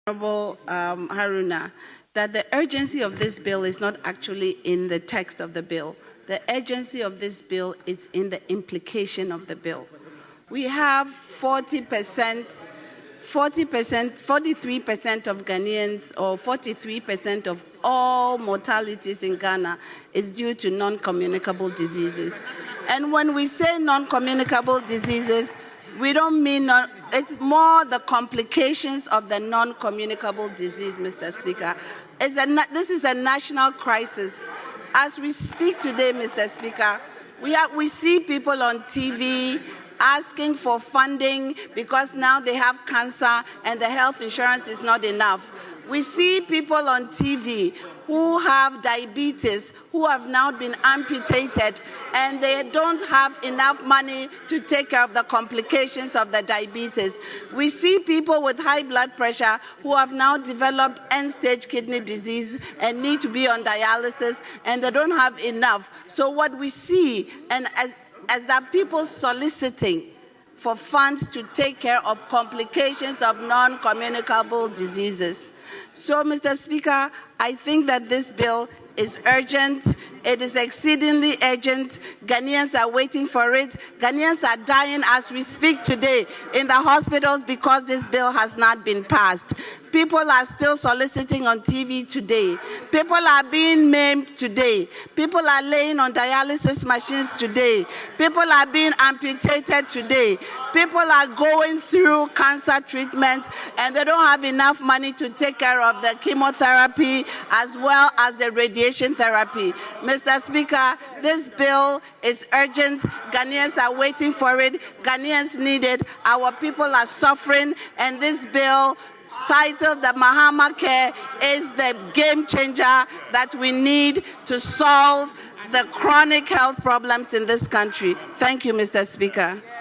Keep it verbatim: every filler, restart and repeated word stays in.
Honorable um, Haruna, that the urgency of this bill is not actually in the text of the bill. The urgency of this bill is in the implication of the bill. We have forty percent, forty percent, forty-three percent of Ghanaians, or forty-three percent of all mortalities in Ghana is due to non-communicable diseases. And when we say non-communicable diseases, we don't mean, non, it's more the complications of the non-communicable disease, Mister Speaker. It's a, this is a national crisis. As we speak today, Mister Speaker, we, have, we see people on T V asking for funding because now they have cancer and the health insurance is not enough. We see people on T V who have diabetes, who have now been amputated, and they don't have enough money to take care of the complications of the diabetes. We see people with high blood pressure who have now developed end-stage kidney disease and need to be on dialysis, and they don't have enough. So what we see, and as, as that people soliciting for funds to take care of complications of non-communicable diseases. So, Mister Speaker, I think that this bill is urgent. It is exceedingly urgent. Ghanaians are waiting for it. Ghanaians are dying as we speak today in the hospitals because this bill has not been passed. People are still soliciting on T V today. People are being maimed today. People are laying on dialysis machines today. People are being amputated today. People are going through cancer treatment and they don't have enough money to take care of the chemotherapy as well as the radiation therapy. Mister Speaker, this bill is urgent. Ghanaians are waiting for it. Ghanaians need it. Our people are suffering, and this bill titled the Mahama Care is the game changer that we need to solve the chronic health problems in this country. Thank you, Mister Speaker.